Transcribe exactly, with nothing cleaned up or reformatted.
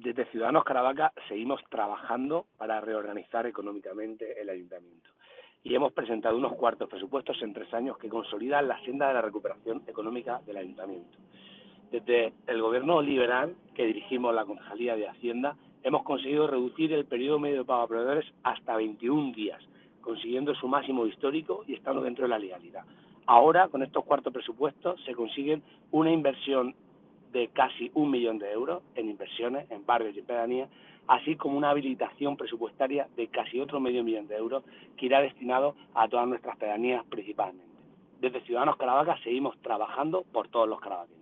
Desde Ciudadanos Caravaca seguimos trabajando para reorganizar económicamente el ayuntamiento y hemos presentado unos cuartos presupuestos en tres años que consolidan la senda de la recuperación económica del ayuntamiento. Desde el gobierno liberal que dirigimos la Concejalía de Hacienda hemos conseguido reducir el periodo medio de pago a proveedores hasta veintiún días, consiguiendo su máximo histórico y estando dentro de la legalidad. Ahora, con estos cuartos presupuestos, se consiguen una inversión de casi un millón de euros en inversiones, en barrios y en pedanías, así como una habilitación presupuestaria de casi otro medio millón de euros que irá destinado a todas nuestras pedanías principalmente. Desde Ciudadanos Caravaca seguimos trabajando por todos los caravaqueños.